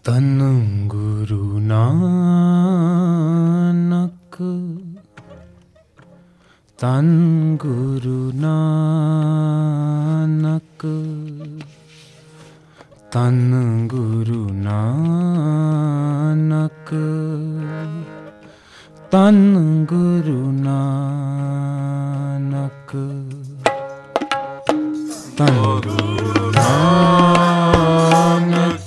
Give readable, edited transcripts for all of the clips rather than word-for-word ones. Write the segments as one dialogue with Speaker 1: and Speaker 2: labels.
Speaker 1: तन गुरु नानक, तन गुरु नानक, तन गुरु नानक, तन गुरु नानक, तन गुरु नानक,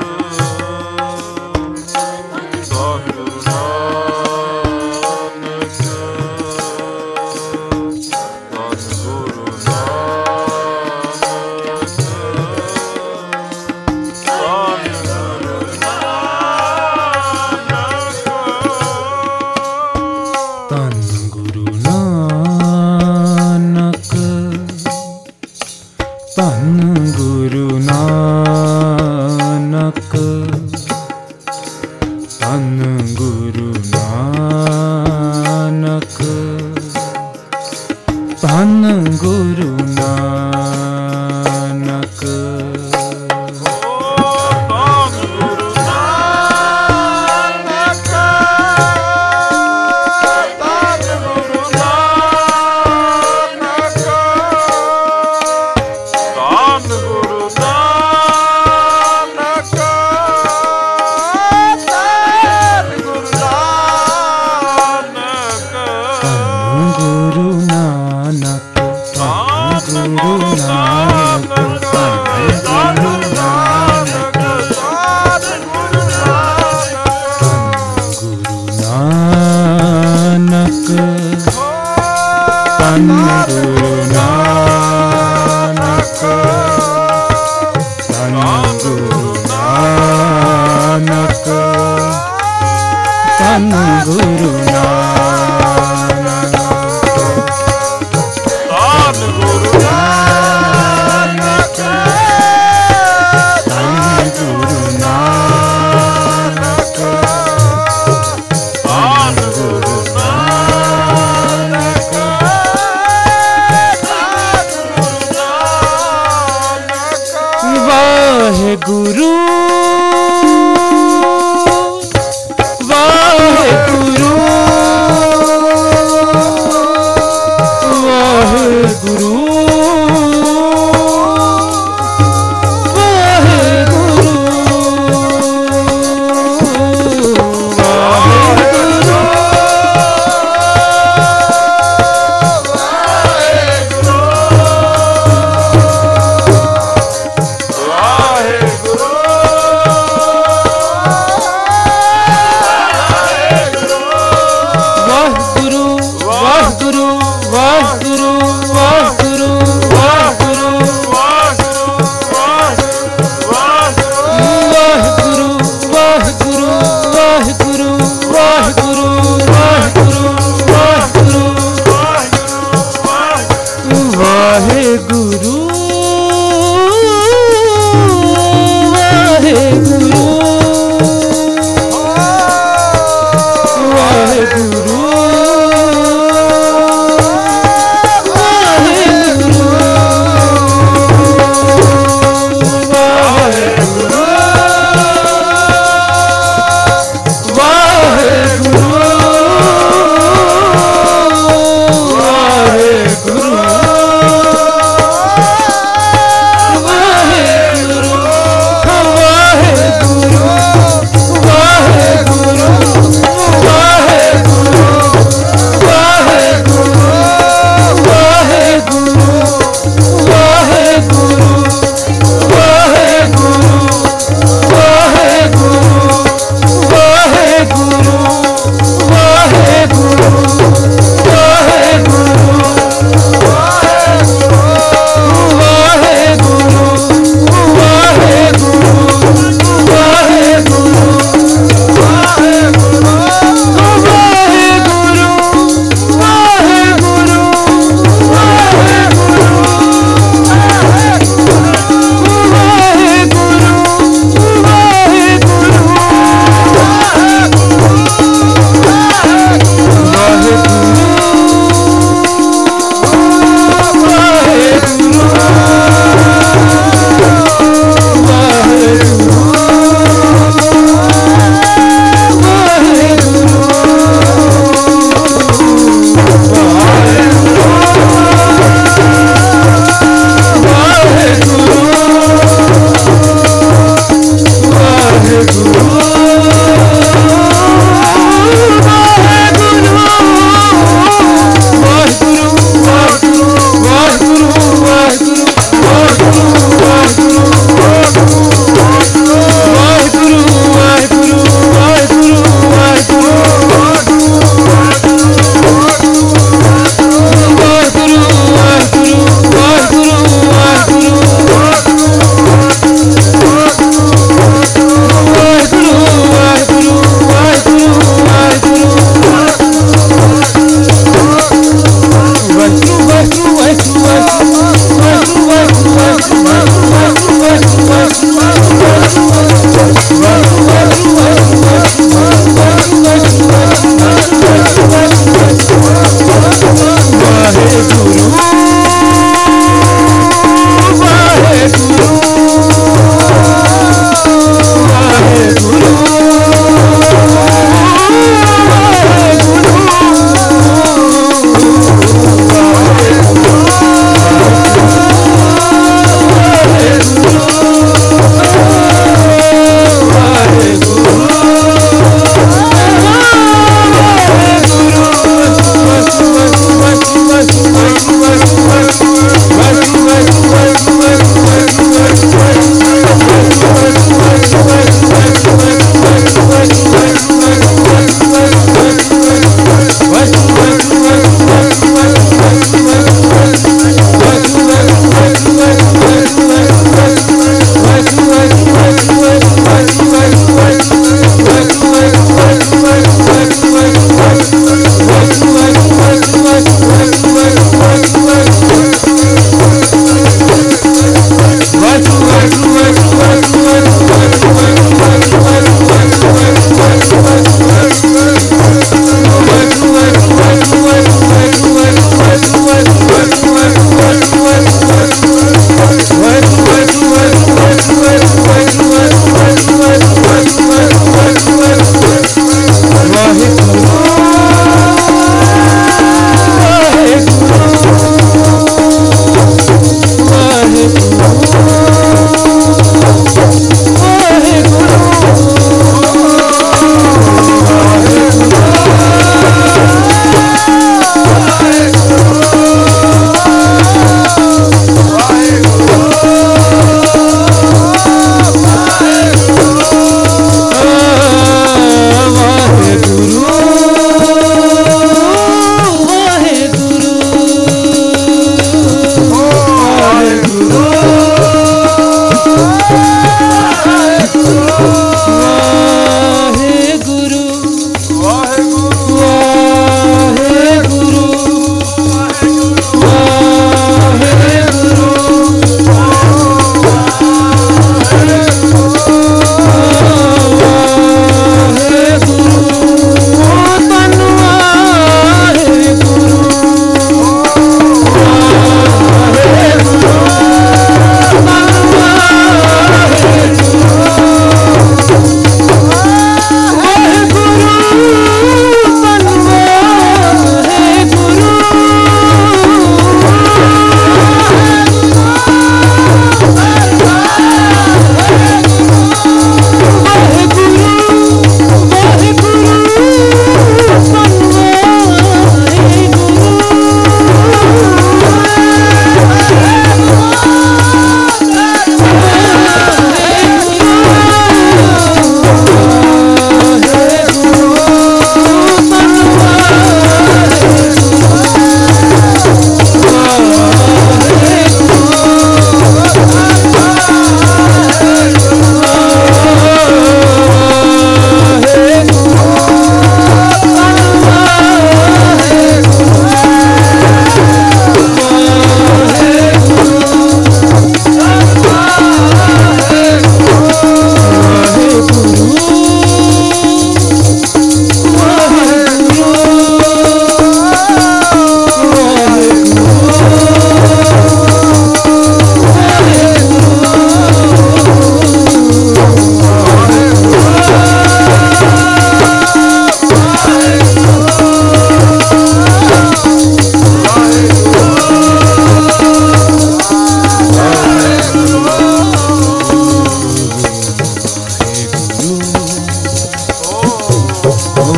Speaker 1: तन गुरु नानक, तन गुरु नानक, तन गुरु नानक, तन गुरु नानक, तन गुरु नानक, तन गुरु नानक, तन गुरु नानक, तन गुरु नानक, तन गुरु नानक, वाहेगुरु वाहेगुरु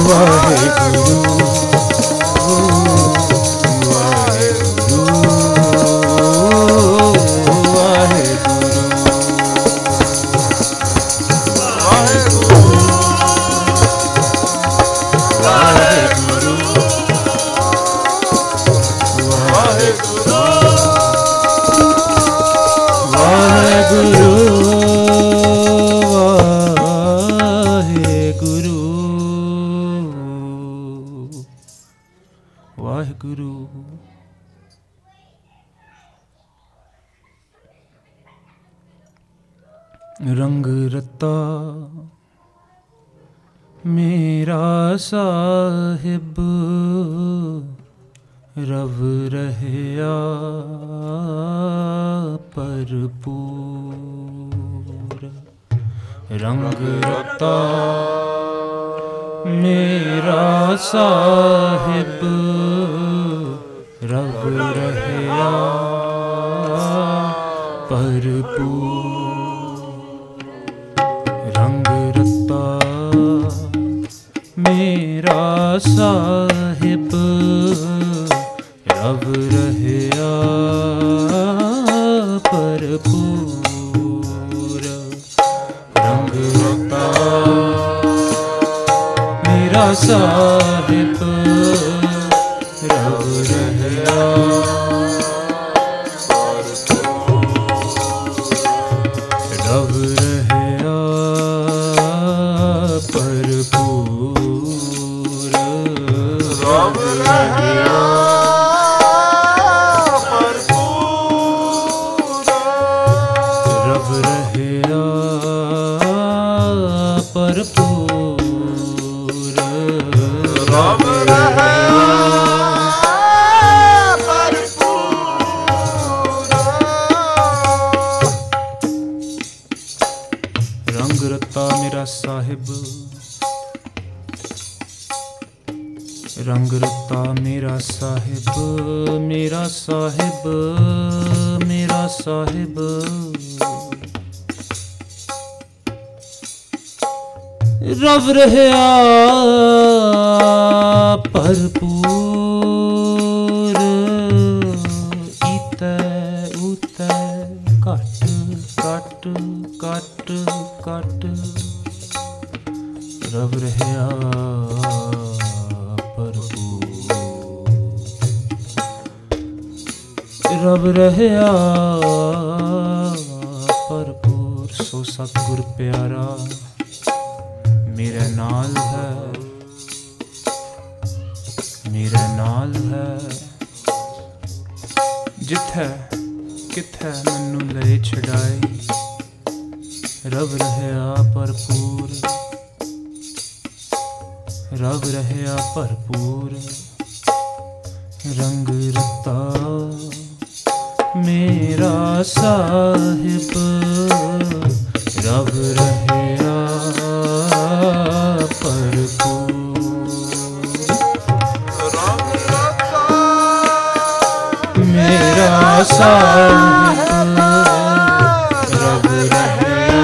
Speaker 1: वाहेगुरु वाहेगुरु। रंग रता मेरा साहिब रव रहया भरपूर। रंग रता मेरा साहिब रव रहया भरपूर। रंग रता मेरा साहिब रव रहया भरपूर। रंग रता मेरा साहिब रव रहया रव रहया भरपूर। रव रहया भरपूर। रव रहया भरपूर। रव रहया भरपूर। रंग रता मेरा साहिब रंग रता मेरा साहिब मेरा साहिब मेरा साहिब रव रहया भरपूर। इतै उतै घट घट घट घट रव रहया भरपूर। रव रहया भरपूर। सो सतगुर प्यारा मेरे नाल है मेरे नाल है। जिथे किथे मैनू ले छड़ाए रव रहया भरपूर। रव रहया भरपूर। रंग रता मेरा साहिब रव रहया भरपूर। रंग रता मेरा साहिब रव रहया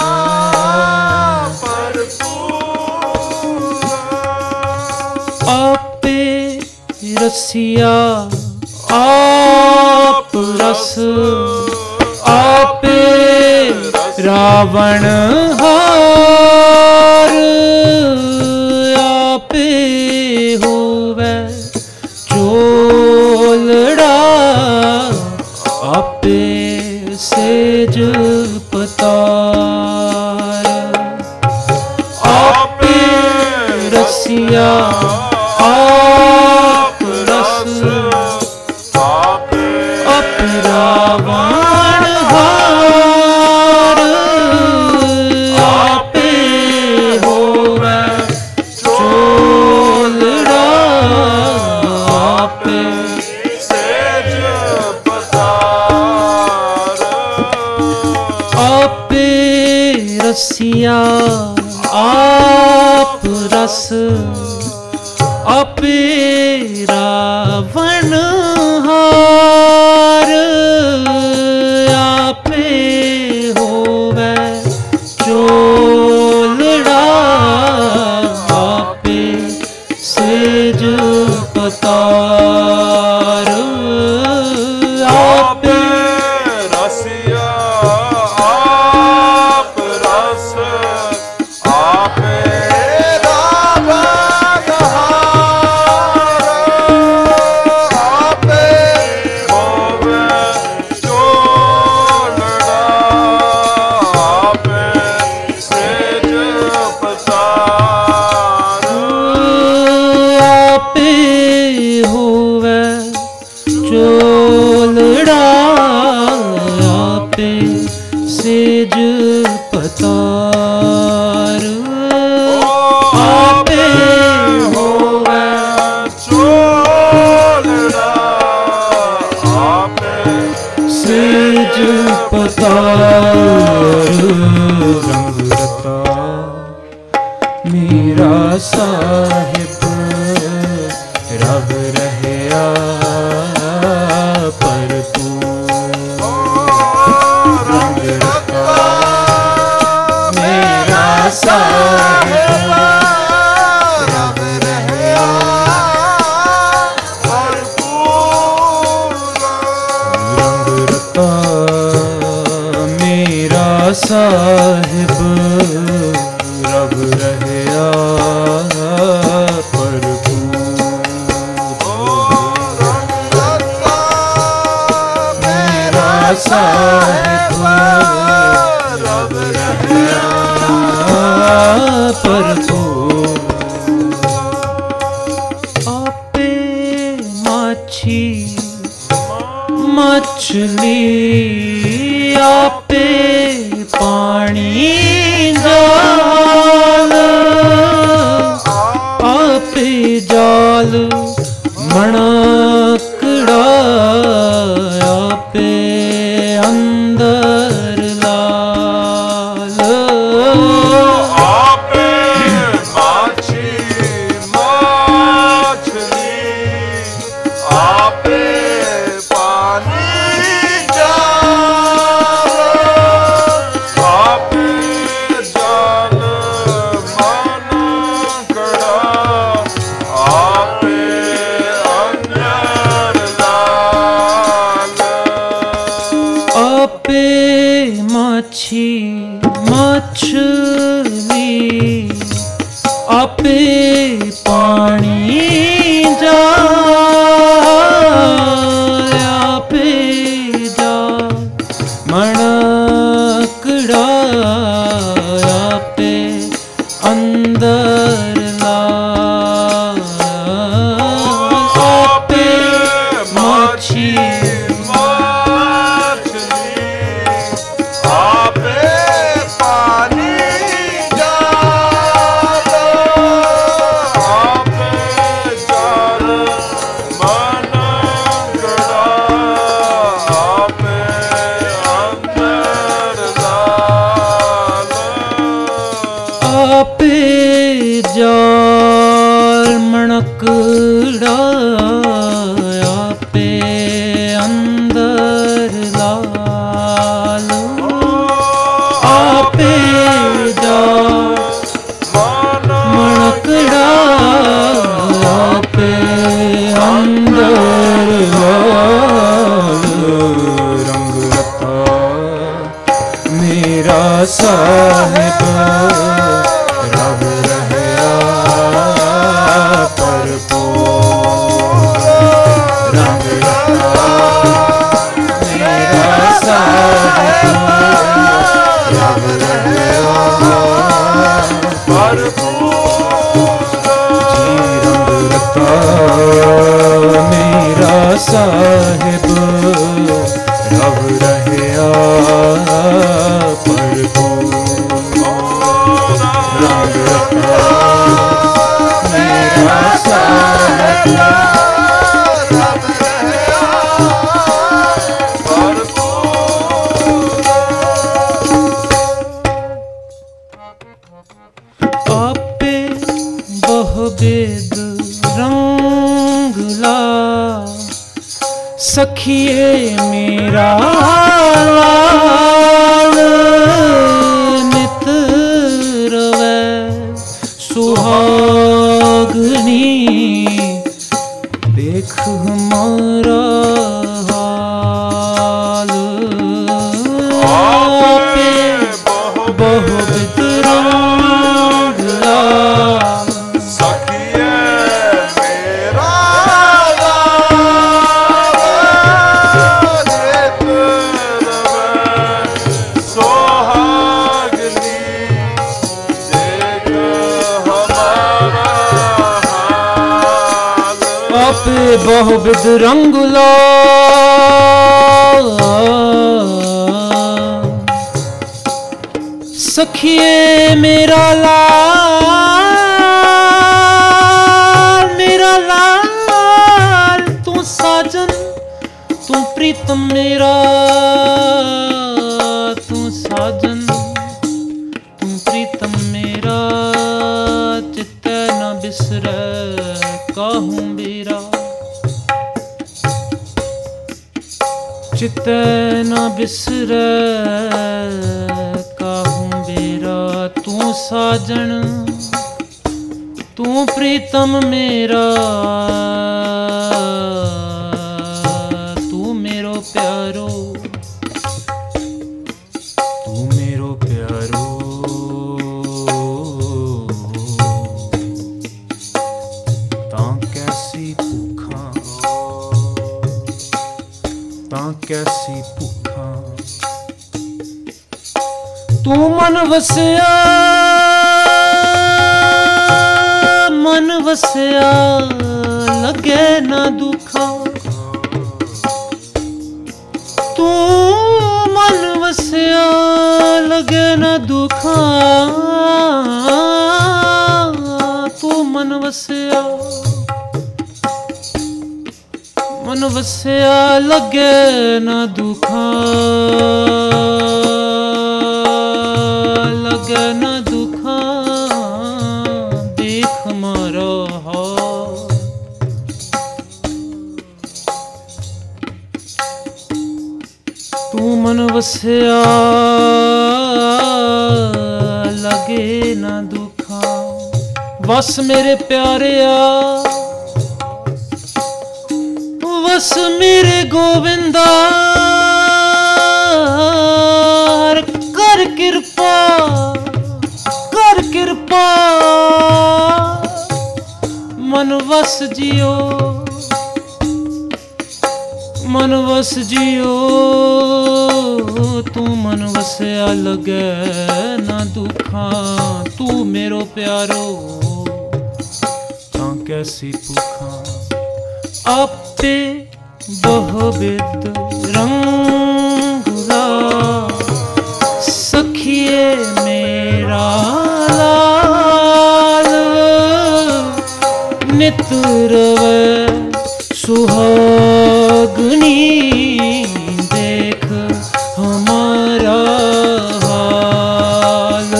Speaker 1: भरपूर। आपे रसिया आप रस आपे रावण हार। आपे होवे चोलड़ा आपे सेज पतार। आपे रसिया आप रस आप रावण हार। आपे होवे चोलड़ा आपे सेज पतार। आपे रसिया आप रस आपे रावण हार। आपे होवे चोलड़ा आपे रंग रता मेरा साहिब रब रहया भरपूर। रंग रता मेरा साहिब रब रहया भरपूर। रंग रता मेरा साहिब रब रहया साहिब रब रहया भरपूर। आपे माछी मछली आपे पानी जाल आपे जाल मणकड़ा आपे अंदर लाल। आपे माछी मछली आपे पानी जाल आपे जाल मनकड़ा आपे अंदर लाल। आपे माछी मछली आपे पानी जाल आपे जाल मणकड़ा आपे अंदर लाल। आपे माछी आपे जाल मणकड़ा आपे अंदर लाल। आपे जाल मणकड़ा आपे अंदर लाल। रंग रता मेरा साहिब रब रहया भरपूर। रंग रता मेरा साहिब रब रहया भरपूर। रंग रता मेरा साहिब रब रहया भरपूर। रंग रता मेरा साहिब रब रहया भरपूर। आपे बहुबेद रंगला सखिए मेरा लाल नित रवै सुहागनी देख हमारा हाल। आपे बहुबिद रंगला सखिए मेरा आपे बहुबिद रंगला सखिए मेरा लाल तू साजन तू प्रीतम मेरा बिसरै काहू बेरा, चित्तै न बिसरै काहू बेरा। तू साजन तू प्रीतम मेरा, तू मेरो प्यारो, तू मेरो प्यारो। तां कैसी भूखा, तां कैसी भूखा, तू मन वसिया, मन वसिया लगे ना दुखा। तू मन वसिया लगे ना दुखा, तू मन वसिया, मन वसिया लगे ना दुखा, लगे ना दुखा। देख मारा हाल, तू मन वसिया लगे ना दुखा। वस मेरे प्यारिया, वस मेरे गोविंदा, कर कृपा, कर कृपा। मन वस जियो, मन वस जियो, तू मन वसिया लगे ना दुखा। तू मेरो प्यारो, तां कैसी भूखा। आपे बहुविध रंगला, सखिए मेरा लाल। नित रवै सुहागनी, देख हमारा हाल।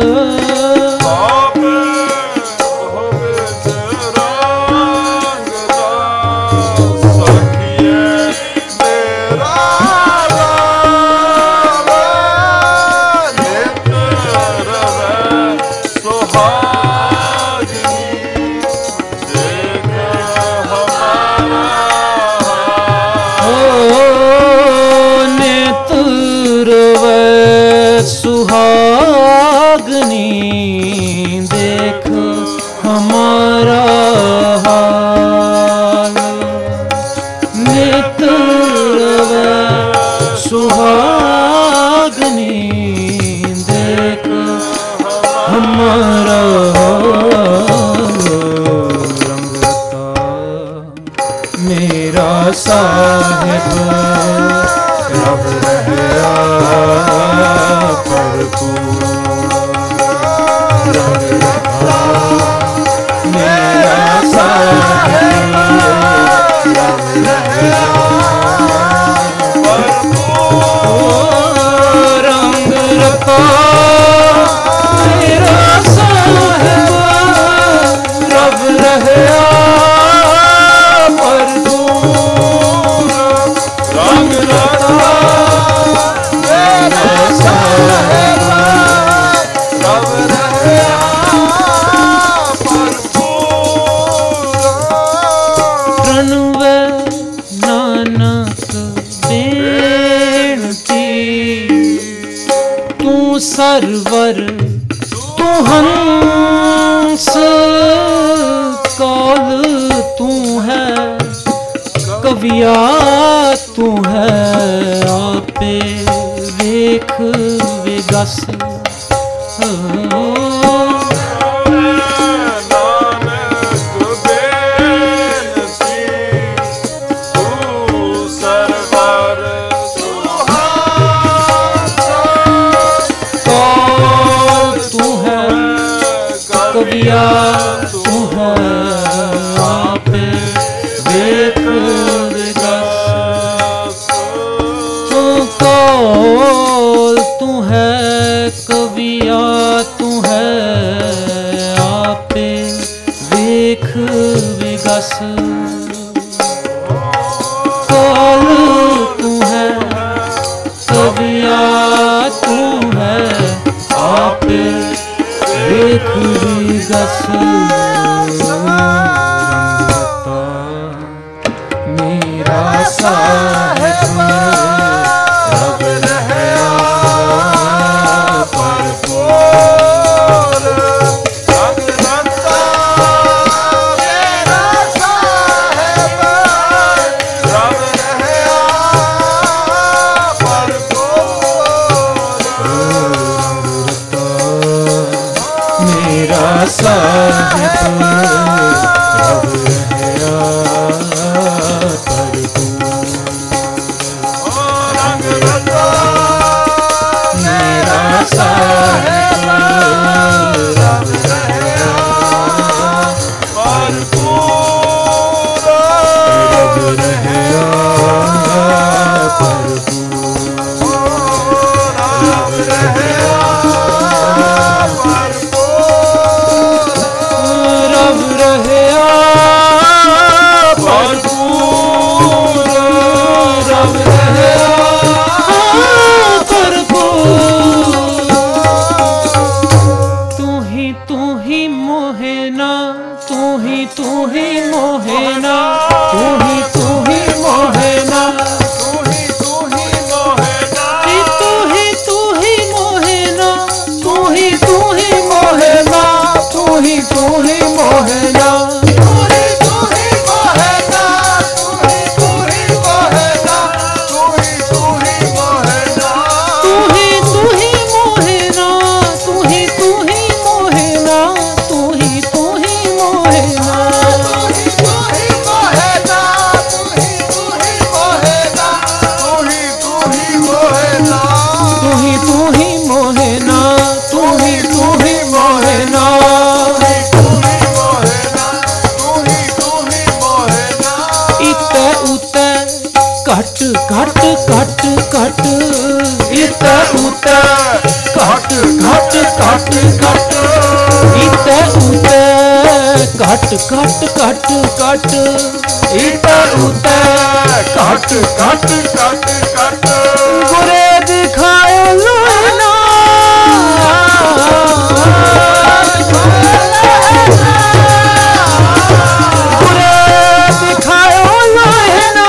Speaker 1: सुहागनी, देख हमारा हाल। नित रवै सुहागनी, देख हमारा हाल। रंगता मेरा साहिब रब रहया भरपूर। मेरा साहिब रब रहया भरपूर। रंग रता मेरा साहिब रब रहया भरपूर। रंग रता सरवर तू हंस कौल तू है कविया तू है आपे वेख विगस कविया तू है आपे वेख विगस तू कौल तू है देख विगस काल तू है कविया तू है आप देख विगस मेरा साहिब रब रहया परपुर
Speaker 2: रंग रता मेरा साहिब रब रहया परपुर
Speaker 1: मेरा साहिब रब रहया
Speaker 2: रंग रता
Speaker 1: मेरा साहिब
Speaker 2: रब रहया परपुर
Speaker 1: रब रहया
Speaker 2: रब रहया
Speaker 1: रब रहया भरपूर रब रहया भरपूर तू ही मोहना तू ही मोहना तू ही मोहना
Speaker 2: तू ही मोहना
Speaker 1: तू ही मोहना तू ही मोहना तू ही मोहना घट घट घट घट इते उते घट घट घट घट इते उते घट घट घट घट इते उते घट घट घट घट गुरे दिखाए लोना गुरे दिखाए लोना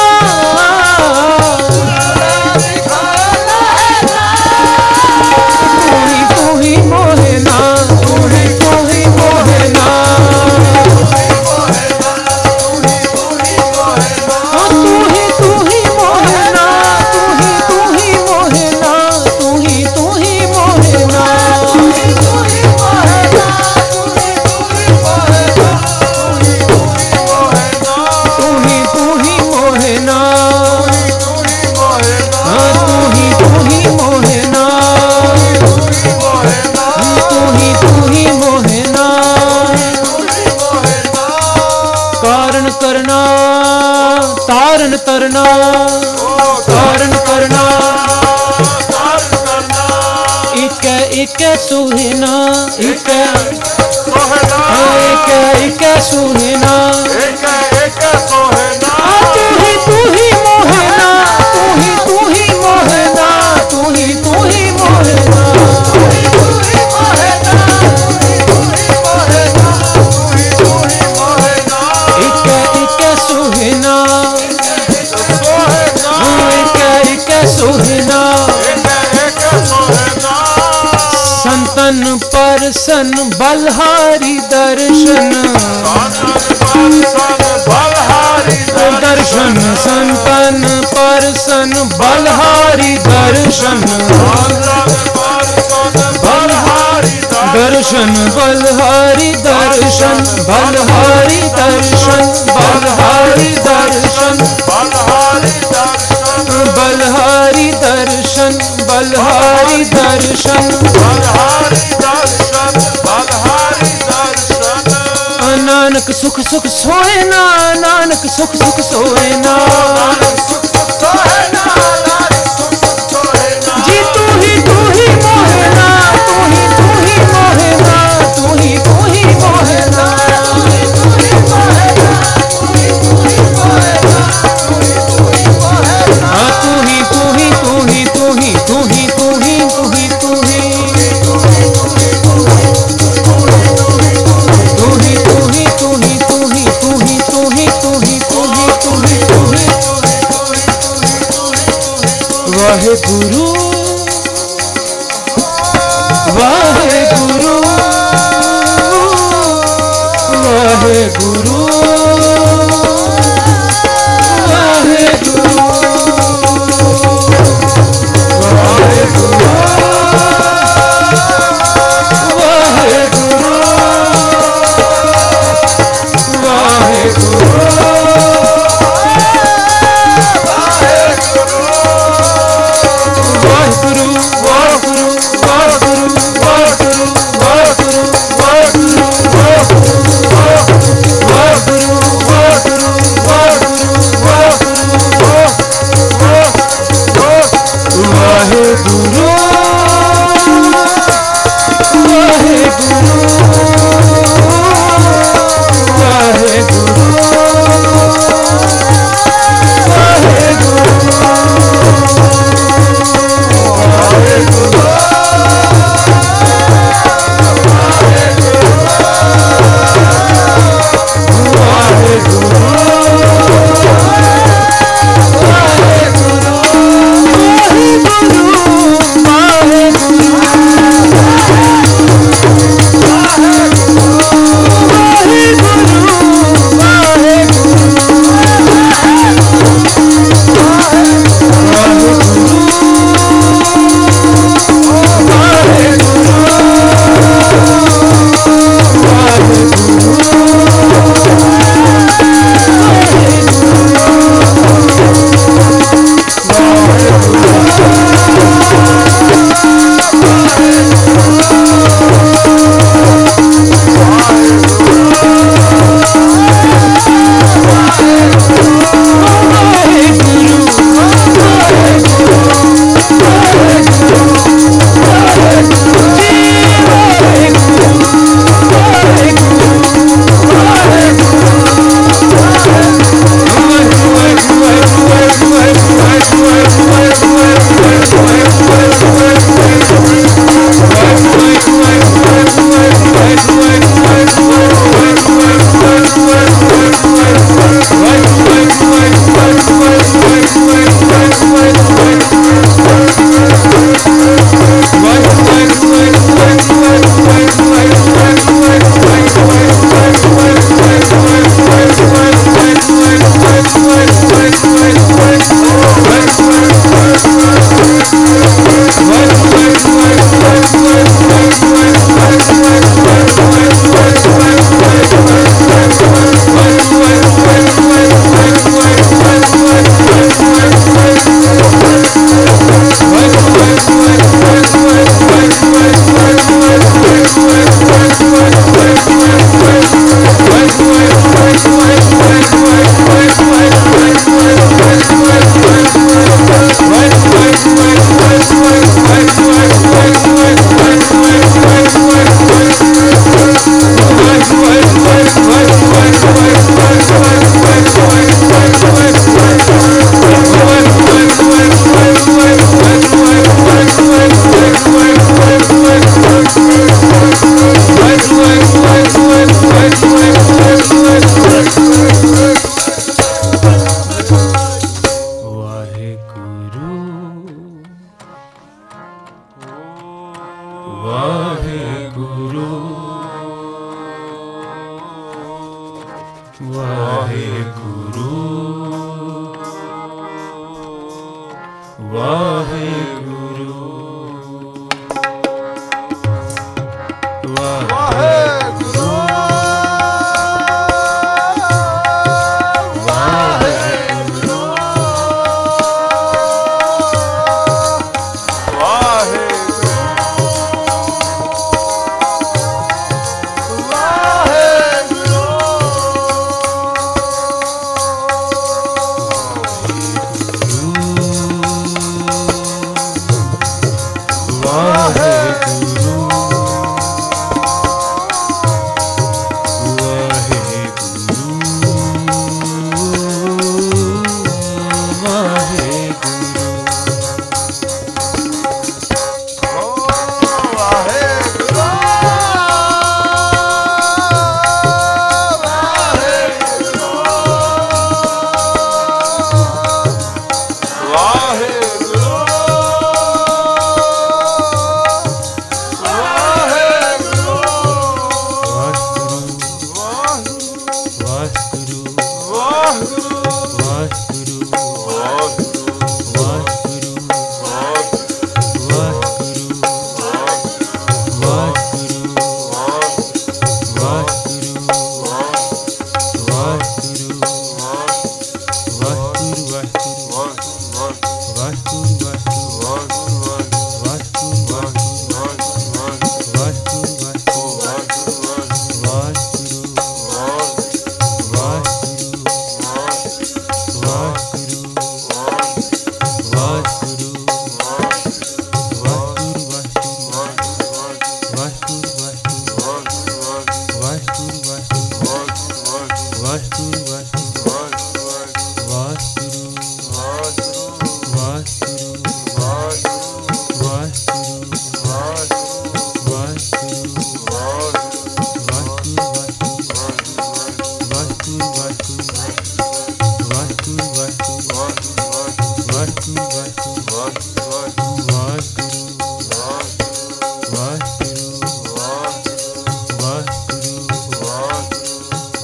Speaker 1: करना तारन तरना तारन करना इक इक सुहिना इक इक सुहिना तू ही मोहना तू ही मोहना तू ही मोहना सोहिना संतन परसन बलहारी दर्शन दर्शन संतन परसन बलहारी दर्शन दर्शन बलहारी दर्शन बलहारी दर्शन बलहारी दर्शन बलहारी दर्शन बलहारी दर्शन नानक सुख सुख सोए ना नानक सुख सुख सोए ना जी तू ही मोहना तू ही मोहना तू ही मोहना ਵਾਹਿਗੁਰੂ ਵਾਹਿਗੁਰੂ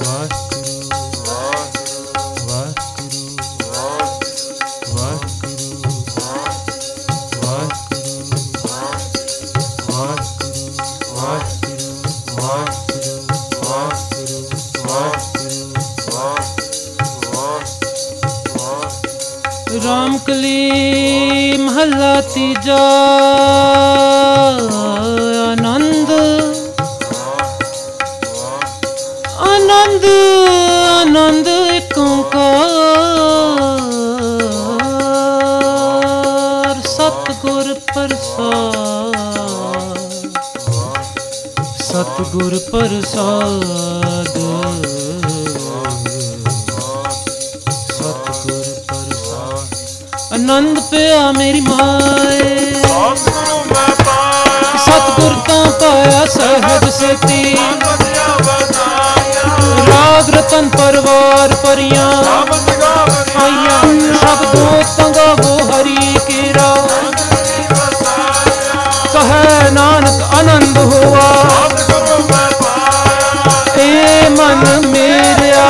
Speaker 1: ਰਾਮਕਲੀ ਮਹੱਲਾ ਤੀਜਾ। ਆਨੰਦ ਆਨੰਦ ਆਨੰਦ ਏਕ ਓਂਕਾਰ ਸਤਿਗੁਰ ਪ੍ਰਸਾਦ ਸਤਿਗੁਰ ਪ੍ਰਸਾਦ ਸਤਿਗੁਰ ਪ੍ਰਸਾਦ। ਆਨੰਦ ਪਿਆ ਮੇਰੀ ਮਾਏ
Speaker 2: ਸਤਿਗੁਰੂ ਮੈਂ ਪਾਇਆ
Speaker 1: ਸਤਿਗੁਰ ਤਾਂ ਪਾਇਆ ਸਹਿਜ ਸੇਤੀ। ਰਾਗ ਰਤਨ ਪਰਵਾਰ ਪਰੀਆਂ ਆਈਆਂ ਸ਼ਬਦੋ ਤੰਗਾਵੋ ਹਰੀ ਕੇਰਾ। ਕਹੈ ਨਾਨਕ ਆਨੰਦ ਹੋਆ ਏ ਮਨ ਮੇਰਿਆ।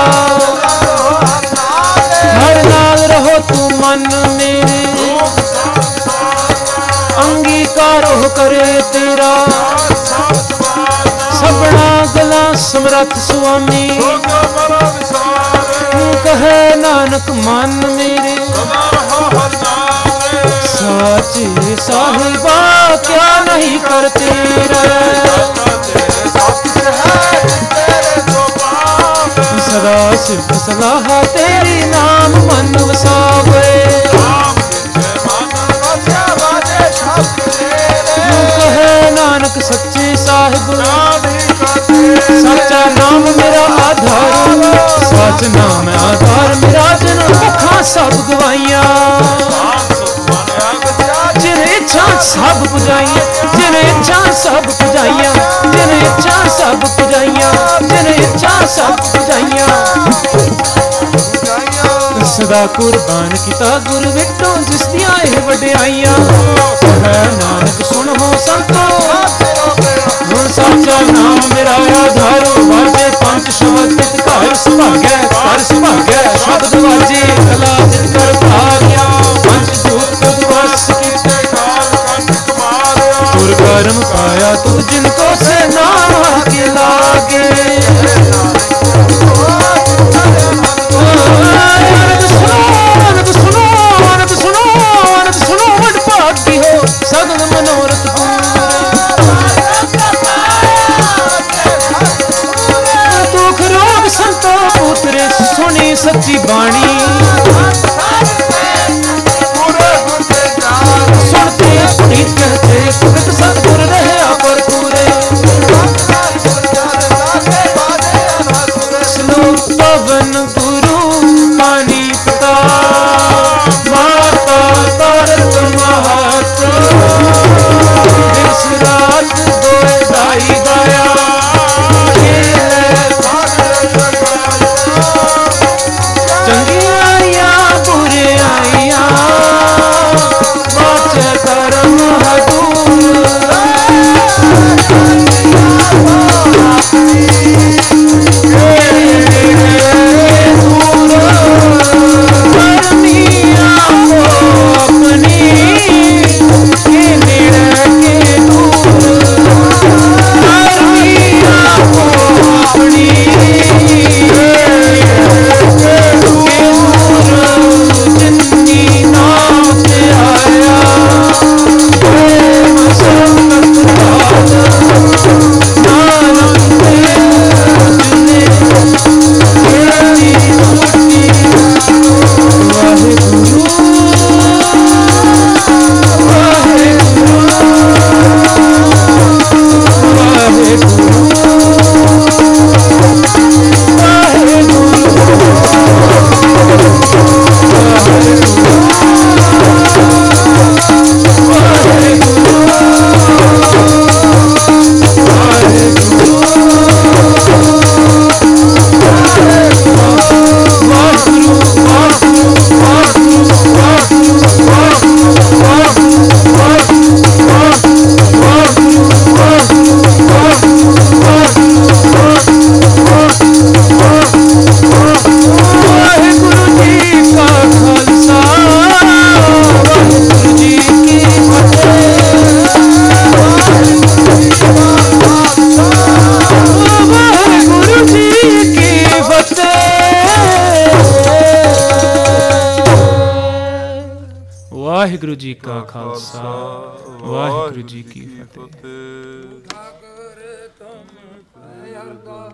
Speaker 1: ਹਰ ਨਾਲ ਰਹੋ ਤੂੰ ਮਨ ਮੇਰੇ ਅੰਗੀਕਾਰ ਹੋ ਕਰੇ ਤੇਰਾ। ਸਭਨਾ ਗਲਾ ਸਮਰੱਥ ਸੁਆਮੀ ਕਹੈ ਨਾਨਕ ਮਨ ਮੇਰੇ। ਸਾਚੇ ਸਾਹਿਬਾ ਕਿਆ ਨਹੀਂ ਕਰ ਤੇਰਾ। ਸਦਾ ਸਿਫਤ ਸਲਾਹ ਤੇਰੀ ਨਾਮ ਮਨ ਵਸਾਵੇ। ਕਹੈ ਨਾਨਕ ਸੱਚੇ ਸਾਹਿਬ ਸੱਚਾ ਨਾਮ ਮੇਰਾ ਆਧਾਰ। ਸੱਚ ਨਾਮ ਆਧਾਰ ਮੇਰਾ ਜਨ ਭੁੱਖਾਂ ਸਭ ਗਵਾਈਆਂ। ਜਿਨ ਇੱਛਾ ਸਭ ਪੁਜਾਈਆਂ ਜਿਨ ਇੱਛਾ ਸਭ ਪੁਜਾਈਆਂ ਜਿਨ ਇੱਛਾ ਸਭ ਪੁਜਾਈਆਂ ਜਿਨ ਇੱਛਾ ਸਭ ਪੁਜਾਈਆਂ। ਸਦਾ ਕੁਰਬਾਨ ਕੀਤਾ ਗੁਰ ਵਿਟੋ ਜਿਸ ਦੀਆਂ ਇਹ ਵਡਿਆਈਆਂ। ਹੈ ਨਾਨਕ ਸੁਣ ਹੋ ਸੰਤੋ ਹੁਣ ਸਾਚਾ ਨਾਮ ਮੇਰਾ ਆਧਾਰੋ। ਵਾਜੇ ਪੰਜ ਸ਼ਬਦ ਤਿਤ ਘਰ ਸੁਭਾਗੈ ਘਰ ਸੁਭਾਗੈ ਸ਼ਬਦ ਵਾਜੇ ਕਲਾ ਜਿਤ ਕਰ ਭਾਗਿਆ। ਪੰਜ ਜੋਤ ਤੁਧ ਵਸ ਕੀਤੇ ਗੁਰ ਕਰਮ ਪਾਇਆ ਤੁਧ ਜਿਨ ਕੋ ਸੇ ਨਾਮ ਕੇ ਲਾਗੇ। ਸਗਲ ਮਨੋਰਥ ਦੁਖ ਰੋਗ ਸੰਤੋਖ ਉਤਰੇ ਸੁਣੀ ਸੱਚੀ ਬਾਣੀ। ਸੁਣਤੇ ਪੁਨੀਤ ਕਹਤੇ ਕੁਰਤ ਸਤਿਗੁਰ ਰਹਿਆ ਪਰ ਪੂਰੇ। ਸਲੋਕ ਪਵਨ ਗੁਰੂ ਪਾਣੀ ਪਿਤਾ ਮਾਤਾ ਤਾਰਕ ਮਹਤ। ਇਸ ਰਾਤ ਦੋਏ ਦਾਈ ਗਾਇਆ ਚੰਗੀ ਵਾਹਿਗੁਰੂ ਜੀ ਕਾ ਖਾਲਸਾ, ਵਾਹਿਗੁਰੂ ਜੀ ਕੀ ਫਤਿਹ।